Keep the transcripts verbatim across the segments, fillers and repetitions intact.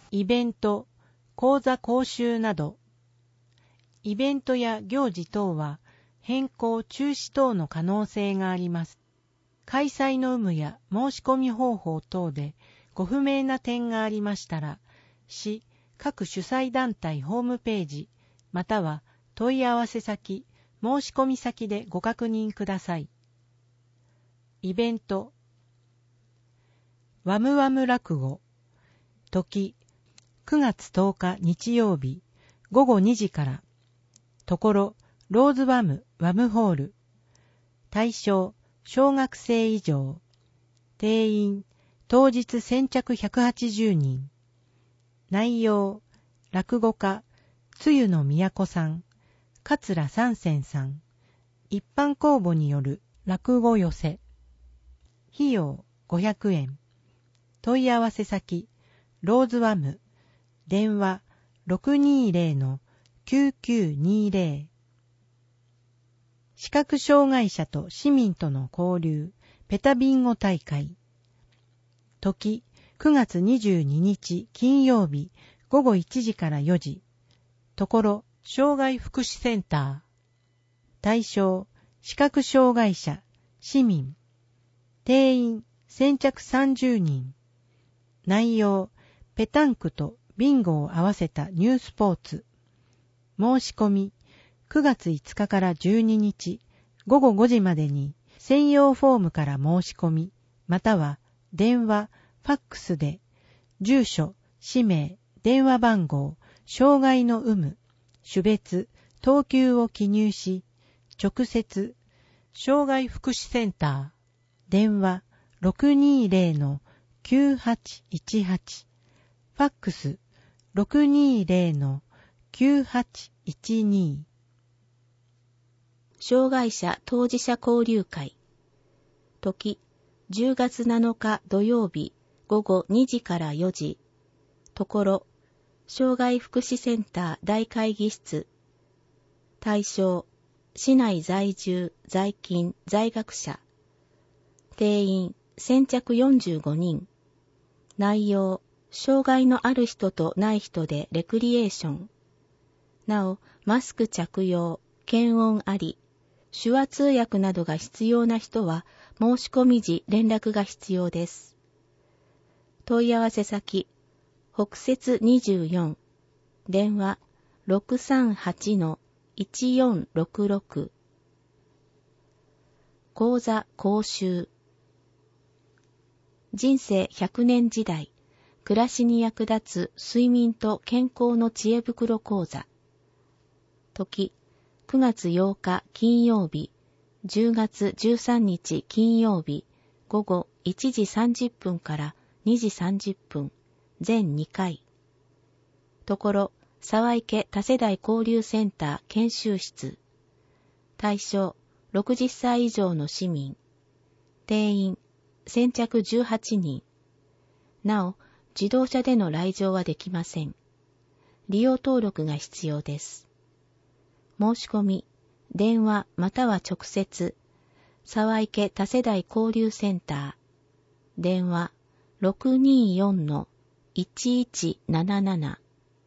イベント、講座講習など。イベントや行事等は変更・中止等の可能性があります。開催の有無や申し込み方法等でご不明な点がありましたら、市各主催団体ホームページまたは問い合わせ先、申し込み先でご確認ください。イベント、ワムワム落語、時、くがつとおか日曜日、ごごにじから、ところ、ローズワム、ワムホール、対象、小学生以上、定員、当日先着ひゃくはちじゅうにん、内容、落語家、つゆのみやこさん、桂三泉さん、一般公募による落語寄せ、費用ごひゃくえん、問い合わせ先、ローズワム、電話 ろくにーぜろのきゅうきゅうにーぜろ。視覚障害者と市民との交流、ペタビンゴ大会。時、くがつにじゅうににち金曜日、ごごいちじからよじ。ところ、障害福祉センター。対象、視覚障害者、市民。定員、先着さんじゅうにん。内容、ペタンクとビンゴを合わせたニュースポーツ。申し込み、くがついつかからじゅうににち、ごごごじまでに専用フォームから申し込み、または電話、ファックスで、住所、氏名、電話番号、障害の有無、種別、等級を記入し、直接、障害福祉センター、電話 ろくにーぜろのきゅうはちいちはち、ファックス ろくにーぜろのきゅうはちいちに。 障害者当事者交流会。時、じゅうがつなのか土曜日ごごにじからよじ。ところ、障害福祉センター大会議室。対象、市内在住、在勤、在学者。定員、先着よんじゅうごにん。内容、障害のある人とない人でレクリエーション。なお、マスク着用、検温あり、手話通訳などが必要な人は申し込み時連絡が必要です。問い合わせ先、北摂にじゅうよん、電話 ろくさんはちのいちよんろくろく。講座講習。人生ひゃくねん時代、暮らしに役立つ睡眠と健康の知恵袋講座。時、くがつようか金曜日、じゅうがつじゅうさんにち金曜日、ごごいちじさんじゅっぷんからにじさんじゅっぷん、全にかい。ところ、沢池多世代交流センター研修室。対象、ろくじゅっさい以上の市民。定員、先着じゅうはちにん。なお、自動車での来場はできません。利用登録が必要です。申し込み、電話または直接、沢池多世代交流センター、電話 ろくにーよんのいちいちなななな。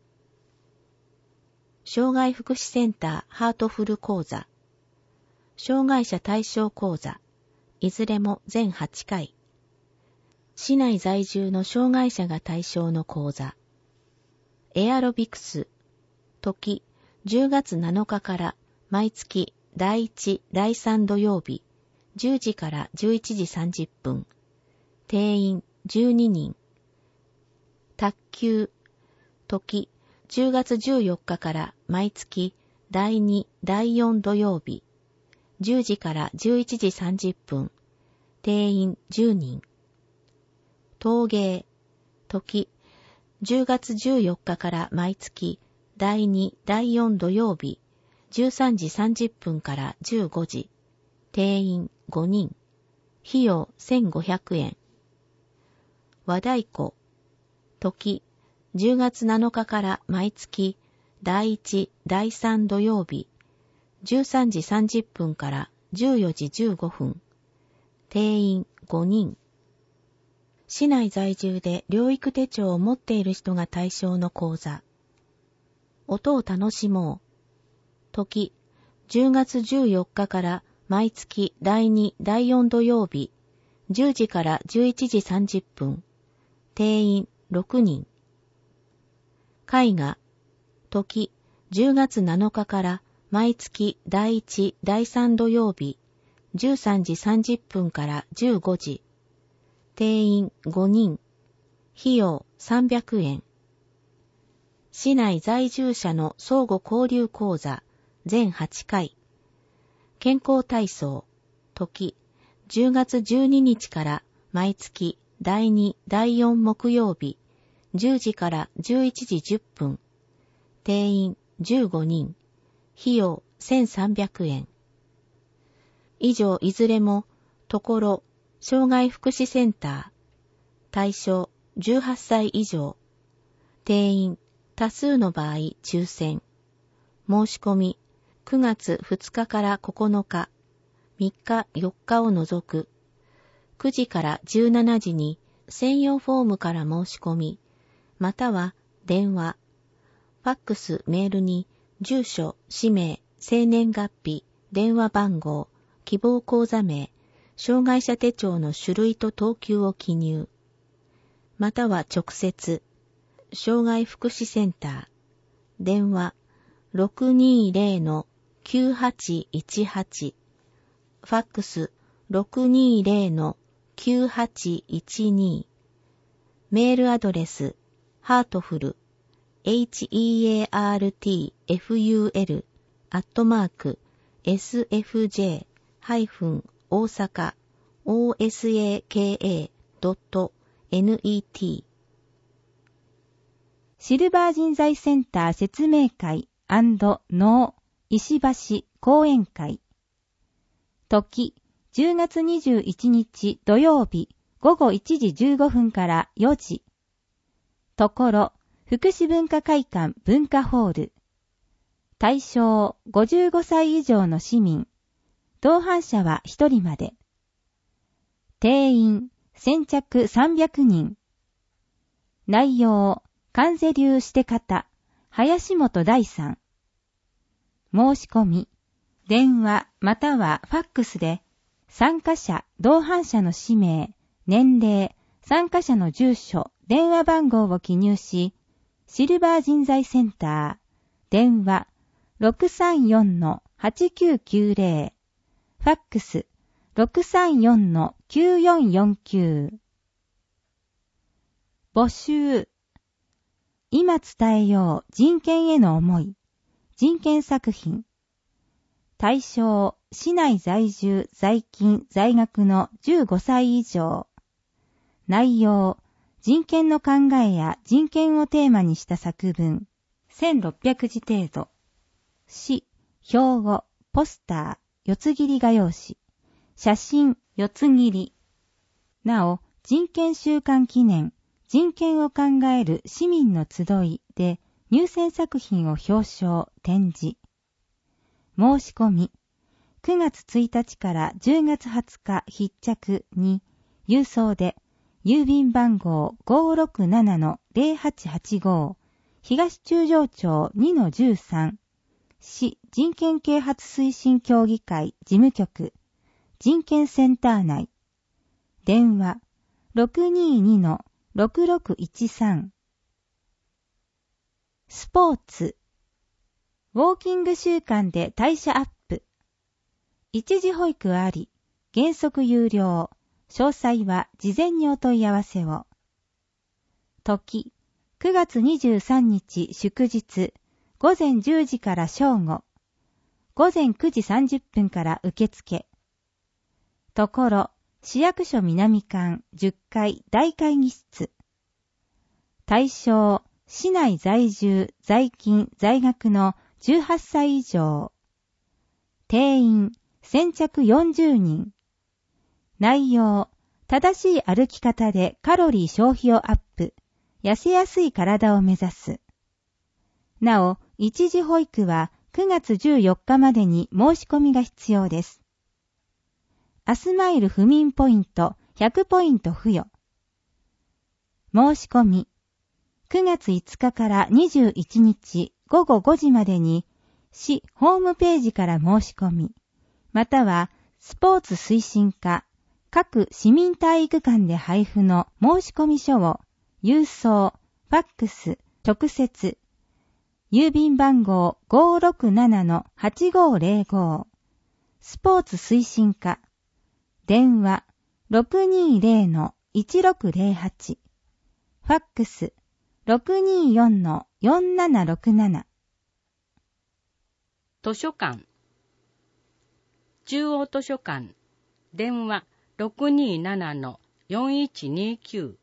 障害福祉センターハートフル講座、障害者対象講座、いずれも全はちかい。市内在住の障害者が対象の講座。エアロビクス、時、じゅうがつなのかから毎月だいいち、だいさん土曜日、じゅうじからじゅういちじさんじゅっぷん。定員じゅうににん。卓球、時、じゅうがつじゅうよっかから毎月だいに、だいよん土曜日、じゅうじからじゅういちじさんじゅっぷん。定員じゅうにん。陶芸、時、じゅうがつじゅうよっかから毎月だいに、だいよん土曜日、じゅうさんじさんじゅっぷんからじゅうごじ。定員ごにん。費用せんごひゃくえん。和太鼓、時、じゅうがつなのかから毎月だいいち、だいさん土曜日、じゅうさんじさんじゅっぷんからじゅうよじじゅうごふん。定員ごにん。 市内在住で療育手帳を持っている人が対象の講座。音を楽しもう。時、じゅうがつじゅうよっかから毎月だいに、だいよん土曜日、じゅうじからじゅういちじさんじゅっぷん。定員ろくにん。絵画、時、じゅうがつなのかから毎月だいいち、だいさん土曜日、じゅうさんじさんじゅっぷんからじゅうごじ。定員ごにん。費用さんびゃくえん。市内在住者の相互交流講座全はちかい。健康体操、時、じゅうがつじゅうににちから毎月だいに、だいよん木曜日、じゅうじからじゅういちじじゅっぷん。定員じゅうごにん。費用せんさんびゃくえん。以上いずれも、ところ、障害福祉センター。対象じゅうはっさい以上。定員多数の場合抽選。申し込みくがつふつかからここのか、みっかよっかを除く。くじからじゅうしちじに専用フォームから申し込み、または電話、ファックスメールに住所、氏名、生年月日、電話番号、希望口座名、障害者手帳の種類と等級を記入。または直接、障害福祉センター、電話 ろくにーぜろ きゅうはちいちはち、ファックス ろくにーぜろ きゅうはちいちに、メールアドレス、ハートフル、heartful、アットマーク、エスエフジェー 大阪 オーエスエーケーエー ドット ネットシルバー人材センター説明会&農石橋講演会。時、じゅうがつにじゅういちにち土曜日ごごいちじじゅうごふんからよじ。ところ、福祉文化会館文化ホール。対象ごじゅうごさい以上の市民。同伴者はひとりまで。定員先着さんびゃくにん。内容、関税流して方、林本大さん。申し込み、電話またはファックスで、参加者、同伴者の氏名、年齢、参加者の住所、電話番号を記入し、シルバー人材センター、電話 ろくさんよん はちきゅうきゅうぜろ、ファックス ろくさんよん きゅうよんよんきゅう。募集。今伝えよう人権への思い。人権作品。対象、市内在住、在勤、在学のじゅうごさい以上。内容、人権の考えや人権をテーマにした作文。せんろっぴゃくじ程度。詩、標語、ポスター、四つ切り画用紙。写真、四つ切り。なお、人権週間記念、人権を考える市民の集いで入選作品を表彰、展示。申し込み、くがつついたちからじゅうがつはつか必着に、郵送で、郵便番号 ごーろくななのぜろはちはちご、東中条町 にのじゅうさん、市人権啓発推進協議会事務局、人権センター内。電話 ろくにーにのろくろくいちさん。スポーツ。ウォーキング習慣で代謝アップ。一時保育あり、原則有料。詳細は事前にお問い合わせを。時、くがつにじゅうさんにち祝日、ごぜんじゅうじから正午。ごぜんくじさんじゅっぷんから受付。ところ、市役所南館じゅっかい大会議室。対象、市内在住、在勤、在学のじゅうはっさい以上。定員、先着よんじゅうにん。内容、正しい歩き方でカロリー消費をアップ、痩せやすい体を目指す。なお、一時保育はくがつじゅうよっかまでに申し込みが必要です。アスマイル不眠ポイントひゃくポイント付与。 申し込み。くがついつかからにじゅういちにちごごごじまでに市ホームページから申し込み、またはスポーツ推進課各市民体育館で配布の申し込み書を郵送、ファックス、直接、郵便番号 ごーろくななのはちごーぜろご スポーツ推進課電話 ろくにーぜろのいちろくぜろはち ファックス ろくにーよんのよんななろくなな。 図書館中央図書館電話 ろくにーななのよんいちにきゅう。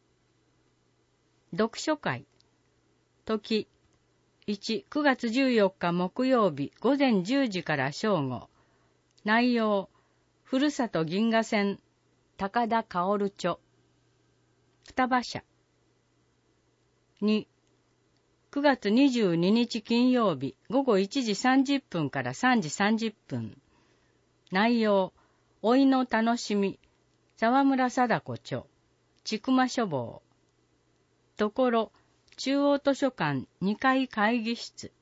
読書会時いち、くがつじゅうよっか木曜日午前じゅうじから正午。内容、ふるさと銀河線高田薫著双葉社。に、くがつにじゅうににち金曜日午後いちじさんじゅっぷんからさんじさんじゅっぷん。内容、老いの楽しみ沢村貞子著千曲書房。ところ、中央図書館にかい会議室。